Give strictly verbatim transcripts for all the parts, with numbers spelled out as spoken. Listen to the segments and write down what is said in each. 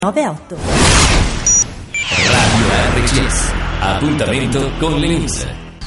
nove otto. Radio R C S, appuntamento con le news.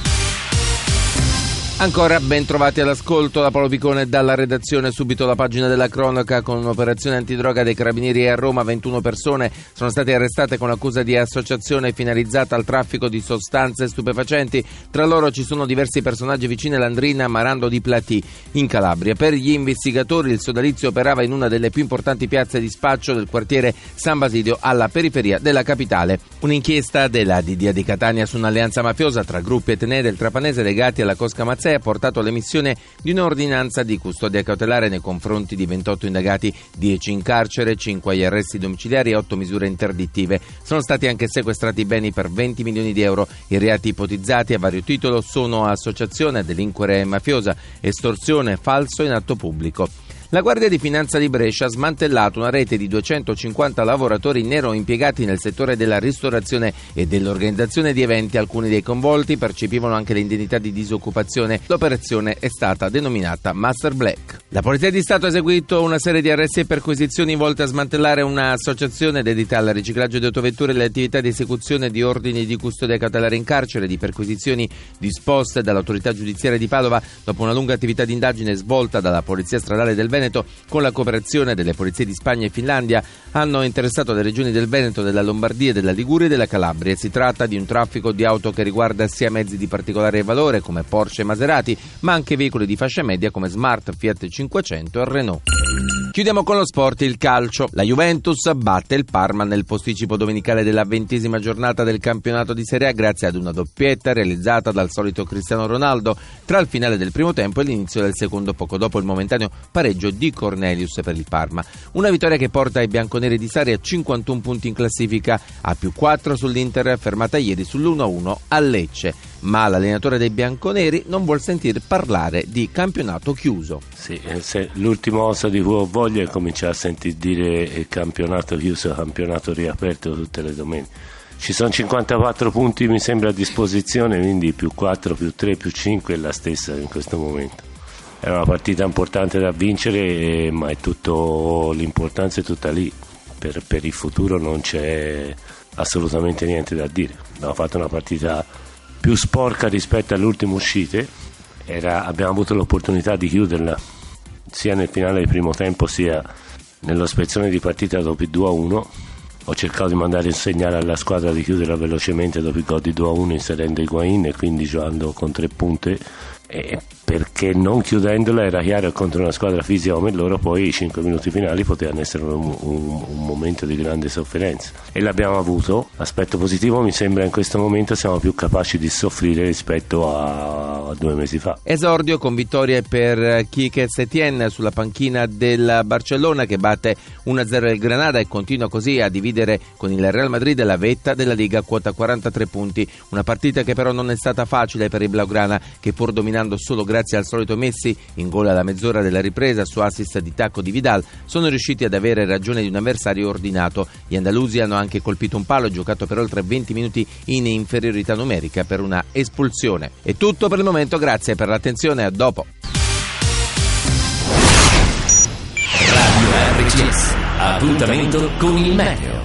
Ancora ben trovati all'ascolto da Paolo Picone dalla redazione. Subito la pagina della cronaca. Con un'operazione antidroga dei carabinieri a Roma, ventuno persone sono state arrestate con accusa di associazione finalizzata al traffico di sostanze stupefacenti. Tra loro ci sono diversi personaggi vicini all'Andrina Marando di Platì in Calabria. Per gli investigatori il sodalizio operava in una delle più importanti piazze di spaccio del quartiere San Basilio, alla periferia della capitale. Un'inchiesta della D D A di Catania su un'alleanza mafiosa tra gruppi etnei del Trapanese legati alla Cosca Mazzei ha portato all'emissione di un'ordinanza di custodia cautelare nei confronti di ventotto indagati, dieci in carcere, cinque agli arresti domiciliari e otto misure interdittive. Sono stati anche sequestrati beni per venti milioni di euro. I reati ipotizzati a vario titolo sono associazione a delinquere mafiosa, estorsione, falso in atto pubblico. La Guardia di Finanza di Brescia ha smantellato una rete di duecentocinquanta lavoratori nero impiegati nel settore della ristorazione e dell'organizzazione di eventi. Alcuni dei coinvolti percepivano anche le indennità di disoccupazione. L'operazione è stata denominata Master Black. La Polizia di Stato ha eseguito una serie di arresti e perquisizioni volte a smantellare un'associazione dedita al riciclaggio di autovetture e le attività di esecuzione di ordini di custodia cautelare in carcere, di perquisizioni disposte dall'autorità giudiziaria di Padova dopo una lunga attività di indagine svolta dalla Polizia Stradale del Veneto con la cooperazione delle polizie di Spagna e Finlandia. Hanno interessato le regioni del Veneto, della Lombardia, della Liguria e della Calabria. Si tratta di un traffico di auto che riguarda sia mezzi di particolare valore come Porsche e Maserati, ma anche veicoli di fascia media come Smart, Fiat cinquecento e Renault. Chiudiamo con lo sport, il calcio. La Juventus batte il Parma nel posticipo domenicale della ventesima giornata del campionato di Serie A grazie ad una doppietta realizzata dal solito Cristiano Ronaldo tra il finale del primo tempo e l'inizio del secondo, poco dopo il momentaneo pareggio di Cornelius per il Parma. Una vittoria che porta i bianconeri di Sarri a cinquantuno punti in classifica, a più quattro sull'Inter fermata ieri sull'uno a uno a Lecce. Ma l'allenatore dei bianconeri non vuol sentir parlare di campionato chiuso. Sì, se l'ultima cosa di cui ho voglia è cominciare a sentir dire campionato chiuso, campionato riaperto tutte le domeniche. Ci sono cinquantaquattro punti mi sembra a disposizione, quindi più quattro, più tre, più cinque è la stessa in questo momento. È una partita importante da vincere, ma è tutto, l'importanza è tutta lì. Per, per il futuro non c'è assolutamente niente da dire. Abbiamo fatto una partita più sporca rispetto all'ultima uscita. Era, abbiamo avuto l'opportunità di chiuderla sia nel finale del primo tempo sia nello spezzone di partita dopo il due a uno. Ho cercato di mandare un segnale alla squadra di chiuderla velocemente dopo il gol di due a uno inserendo Higuain e quindi giocando con tre punte, e perché non chiudendola era chiaro che contro una squadra fisica come loro poi i cinque minuti finali potevano essere un, un, un momento di grande sofferenza e l'abbiamo avuto. Aspetto positivo, mi sembra in questo momento siamo più capaci di soffrire rispetto a, a due mesi fa. Esordio con vittorie per Quique Setién sulla panchina del Barcellona che batte uno a zero il Granada e continua così a dividere con il Real Madrid la vetta della Liga a quota quarantatré punti. Una partita che però non è stata facile per i Blaugrana, che pur dominando solo grazie al solito Messi in gol alla mezz'ora della ripresa su assist di tacco di Vidal, sono riusciti ad avere ragione di un avversario ordinato. Gli andalusi hanno anche colpito un palo e giocato per oltre venti minuti in inferiorità numerica per una espulsione. È tutto per il momento, grazie per l'attenzione, a dopo. Radio R C S, appuntamento con il meteo.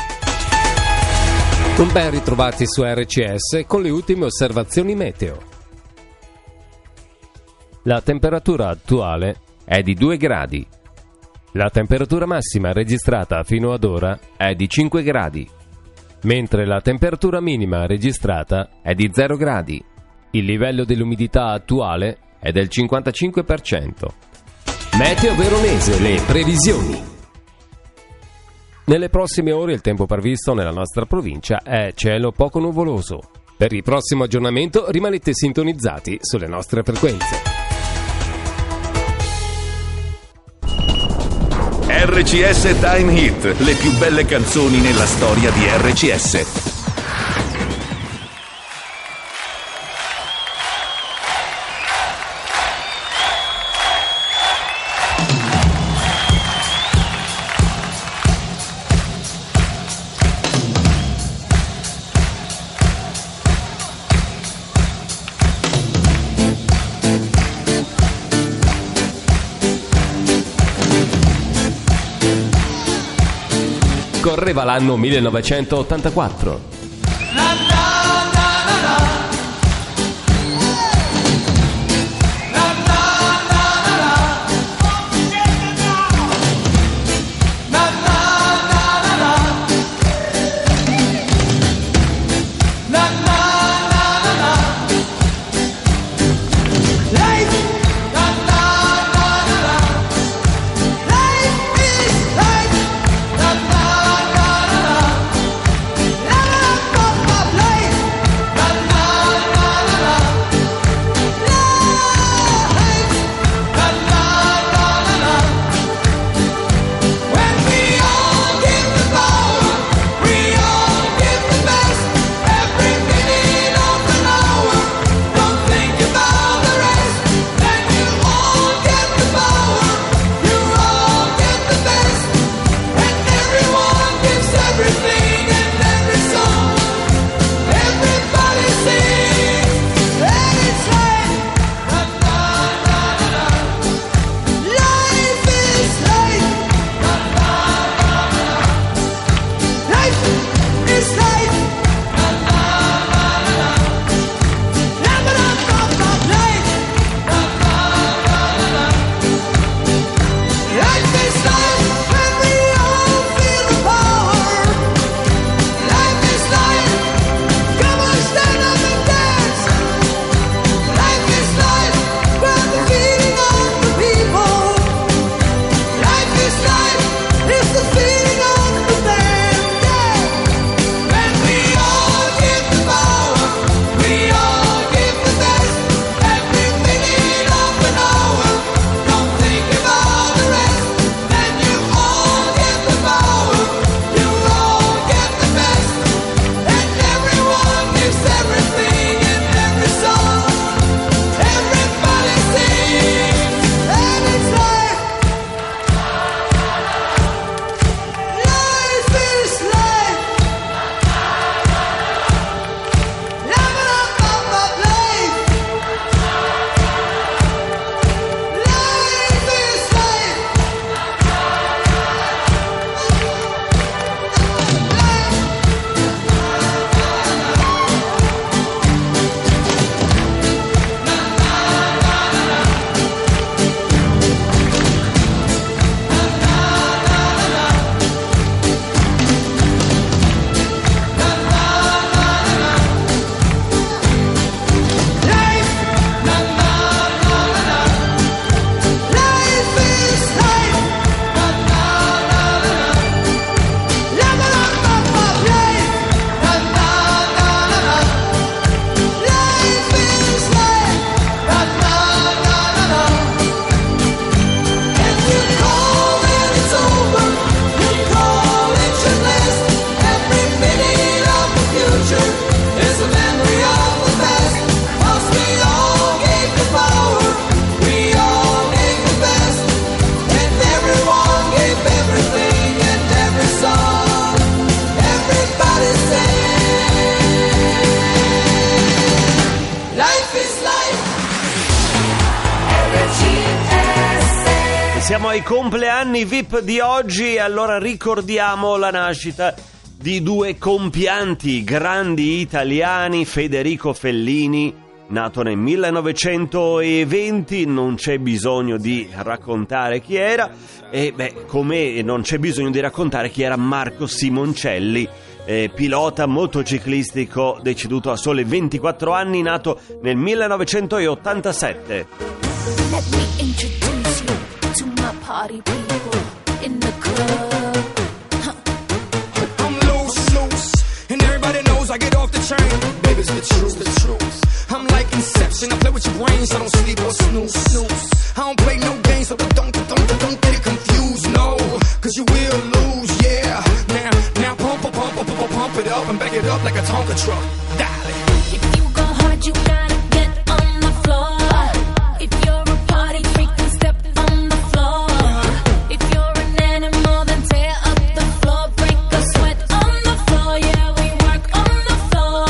Un ben ritrovati su R C S con le ultime osservazioni meteo. La temperatura attuale è di due gradi. La temperatura massima registrata fino ad ora è di cinque gradi, mentre la temperatura minima registrata è di zero gradi. Il livello dell'umidità attuale è del cinquantacinque per cento. Meteo Veronese, le previsioni. Nelle prossime ore il tempo previsto nella nostra provincia è cielo poco nuvoloso. Per il prossimo aggiornamento rimanete sintonizzati sulle nostre frequenze. R C S Time Hit, le più belle canzoni nella storia di R C S. Corre Correva l'anno millenovecentottantaquattro. Siamo ai compleanni V I P di oggi e allora ricordiamo la nascita di due compianti grandi italiani. Federico Fellini, nato nel millenovecentoventi, non c'è bisogno di raccontare chi era, e beh, come non c'è bisogno di raccontare chi era Marco Simoncelli, eh, pilota motociclistico deceduto a sole ventiquattro anni, nato nel millenovecentottantasette. Let me introduce you to my party people in the club. Huh. I'm loose, loose, and everybody knows I get off the train. Baby, it's the truth, the truth. I'm like Inception, I play with your brains, I don't sleep or snooze, snooze. I don't play no games, so don't, don't, don't, don't get it confused, no, cause you will lose, yeah. Now, now pump, pump, pump, pump, pump, pump it up and back it up like a Tonka truck. Dale. If you go hard, you gotta get on the floor. If you're a party freak, then step on the floor. If you're an animal, then tear up the floor. Break a sweat on the floor, yeah, we work on the floor.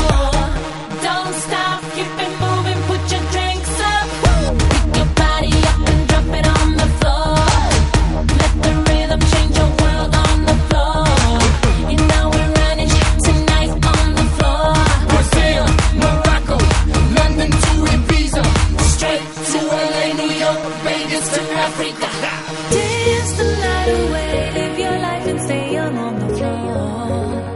Don't stop, keep it moving, put your drinks up. Pick your body up and drop it on the floor. Let the rhythm change your world on the floor. You floor.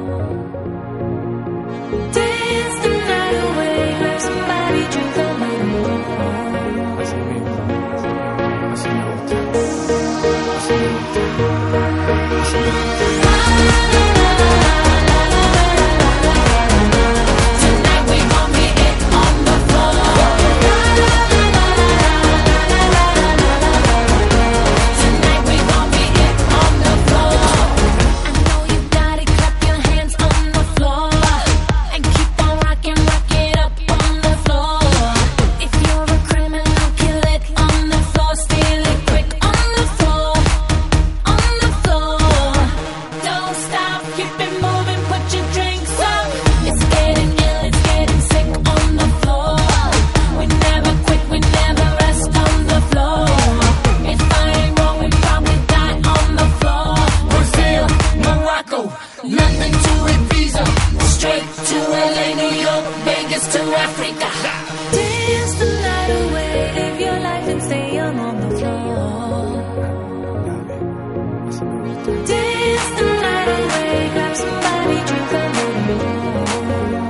Dance the night away, grab somebody, drink a little more. Así mismo, así me gusta, así me gusta, así me gusta. Tonight we gon' get it on the floor. Tonight we gon' get it on the floor. I know you got it, clap your hands on the floor and keep on rocking, rock it up on the floor. If you're a criminal, kill it on the floor, steal it quick on the floor, on the floor. Don't stop, keep it moving, put your drinks up. It's getting ill, it's getting sick on the floor. We never quit, we never rest on the floor. If I ain't wrong, we probably die on the floor. Brazil, Morocco, London to Ibiza, Straight to L A, New York, Vegas to Africa. Dance the night away, live your life and stay young on the floor. Dance the night away, grab somebody, drink a little more.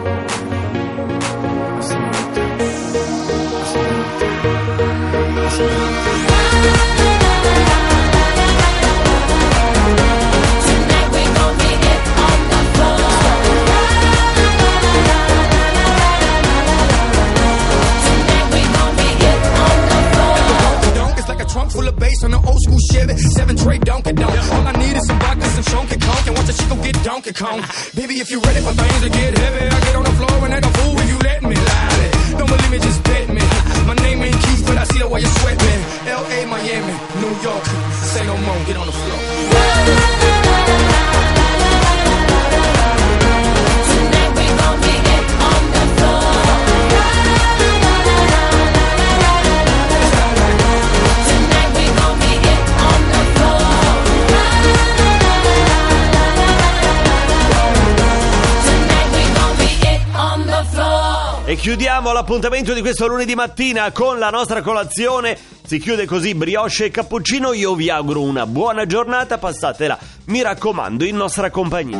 Tonight we gon' get it on the floor. Tonight we gon' get it on the floor. Donk is like a trunk full of bass on an old school Chevy, seven tray Donkey Donk. All I need is some vodka, some Chunky Conk, and watch a chico get Donkey Kong. Baby, if you ready for things to get heavy, I get on the floor and act a fool if you let me lie. Don't believe me, just bet me. My name ain't Keith, but I see the way you sweat me. L A, Miami, New York, say no more, get on the floor. Tonight we gon' get it on the floor. Tonight we gon' get it on the floor. Tonight we gon' get it on the floor. E chiudiamo l'appuntamento di questo lunedì mattina con la nostra colazione. Si chiude così brioche e cappuccino. Io vi auguro una buona giornata, passatela, mi raccomando, in nostra compagnia.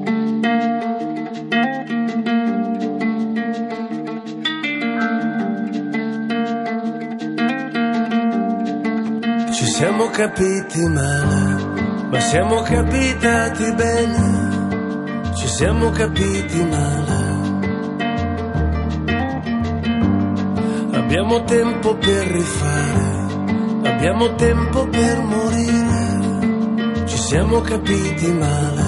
Ci siamo capiti male, ma siamo capitati bene. Ci siamo capiti male. Abbiamo tempo per rifare, abbiamo tempo per morire. Ci siamo capiti male.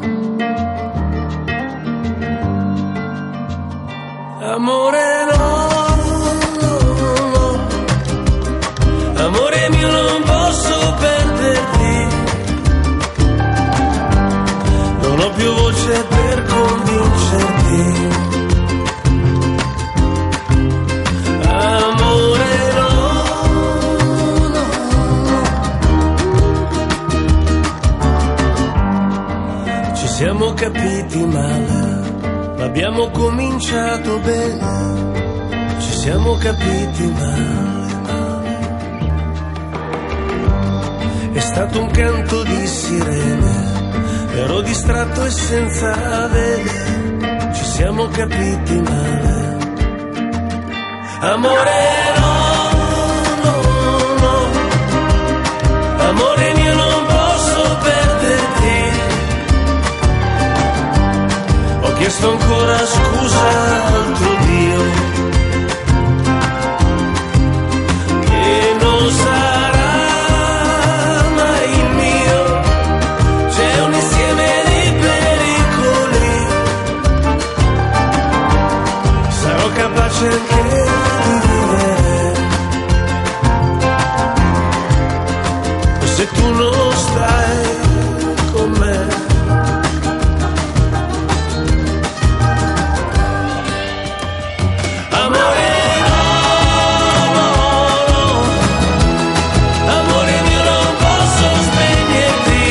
Amore no, no, no. Amore mio non posso perderti. Non ho più voce per convincerti. Amore no, no. Ci siamo capiti male, ma abbiamo cominciato bene. Ci siamo capiti male, male. È stato un canto di sirene, ero distratto e senza vele. Ci siamo capiti male. Amore no, no, no. Amore mio non posso perderti. Ho chiesto ancora scusa al tuo Dio, che non sarà mai il mio. C'è un insieme di pericoli. Sarò capace anche se tu non stai con me. Amore no, no, no. Amore mio non posso spegnerti.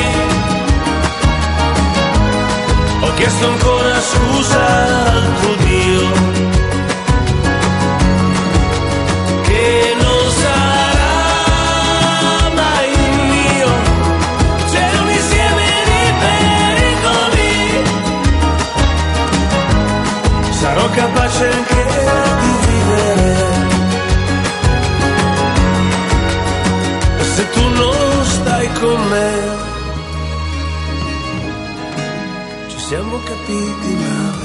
Ho chiesto ancora scusa al tuo Dio, che non sarà mai il mio. C'è un insieme di pericoli. felice anche di vivere. E se tu non stai con me, ci siamo capiti male.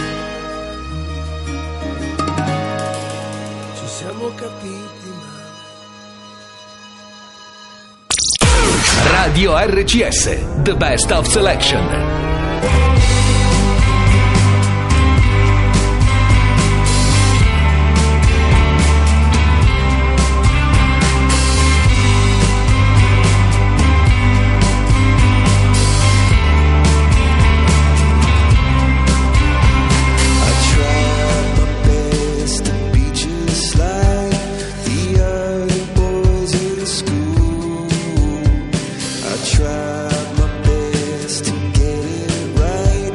Ci siamo capiti male. Radio R C S, The Best of Selection. Tried my best to get it right.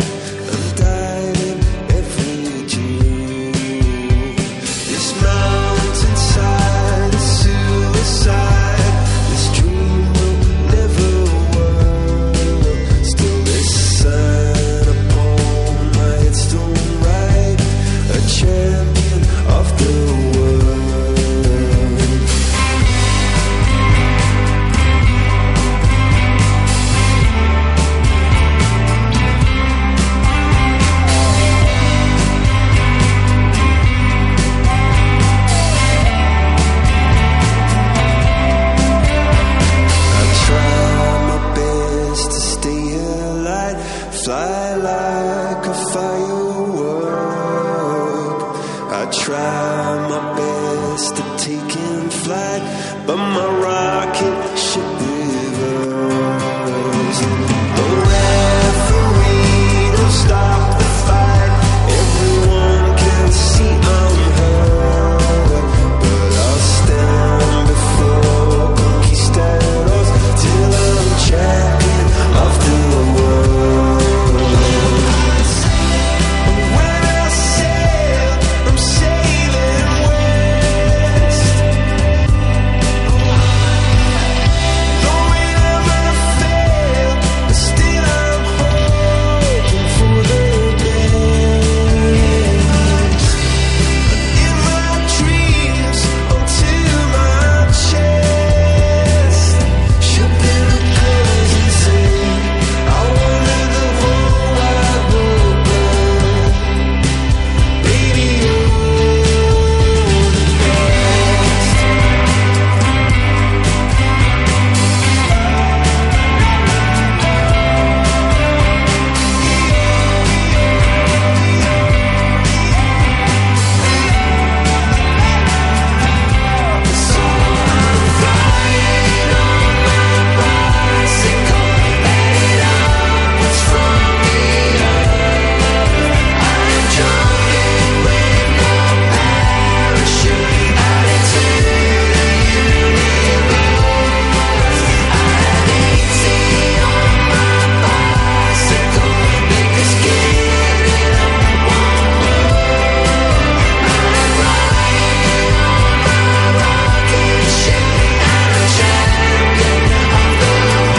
but my rocket ship reversed. The referee don't stop the fight. Everyone can see I'm hurt, but I'll stand before conquistadors till I'm champion of the world. When I sail, I'm sailing west. Though we never fail, but still I'm hoping for the best. In my dreams, onto my chest, shipping the colors insane. I wanted the whole wide world burn. Baby, you're the best. So I'm flying on my bicycle, headed upwards from the earth. I'm jumping with no parachute, headed to the universe. I had eighteen on my bicycle, because getting up won't work. I'm riding on my rocket ship, and I'm champion of the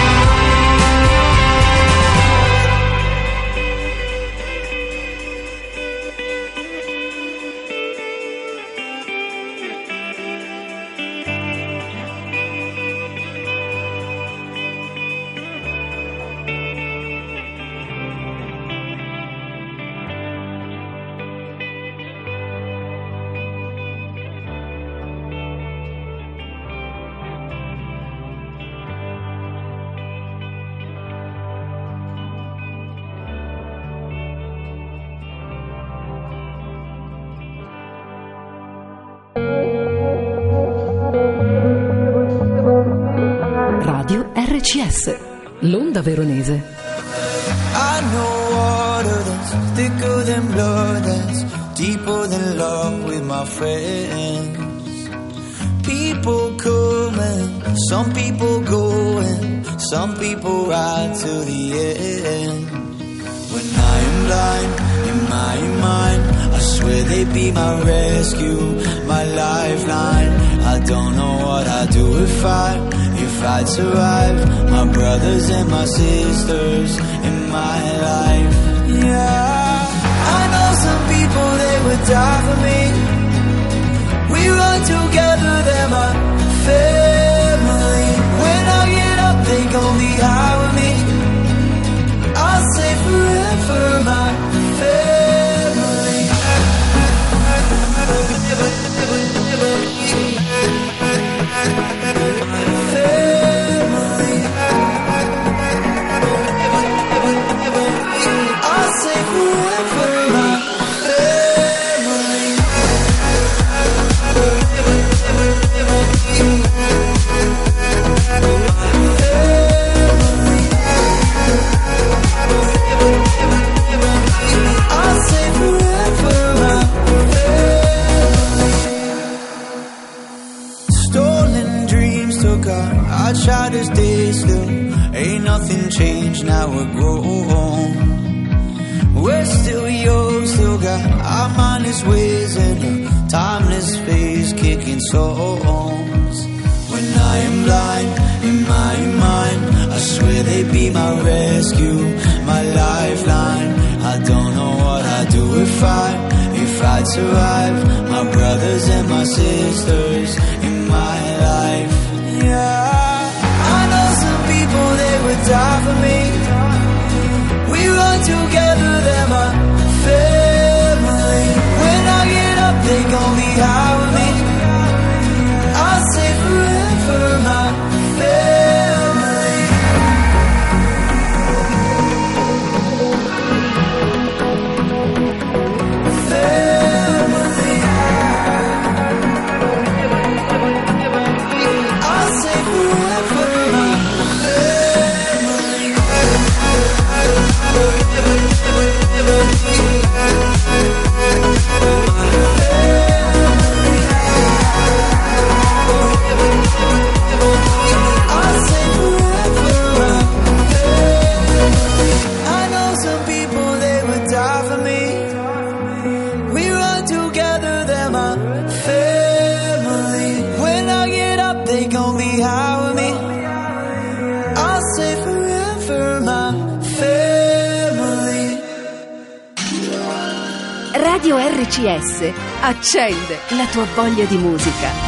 Radio R C S, l'onda veronese. I know water that's thicker than blood, that's deeper than love with my friends. People coming, some people going, some people ride to the end. When I am blind in my mind, I swear they'd be my rescue, my lifeline. I don't know what I'd do if I, if I'd survive. My brothers and my sisters in my life. Yeah, I know some people, they would die for me. We run together, they're my family. When I get up, they gon' be high with me. I'll say forever, my family. Family. I'll say forever, my family. I'll say forever, my family. Stolen dreams took our, I try to stay still. Ain't nothing changed, now we're grown. We're still young, still got our mindless ways and a timeless phase kicking songs. When I am blind in my mind, I swear they be my rescue, my lifeline. I don't know what I'd do if I, if I'd survive. My brothers and my sisters in my life. Yeah, I know some people, they would die for me. We run together, they're my family. When I get up, they gon' be high with me. I'll say forever, my family. Family. I'll say forever, my family. I'll say forever, my family. I know some people, they would die for me. We run together, they're my family. When I get up, they gon' be high with me. I'll say forever, my family. Radio R C S accende la tua voglia di musica.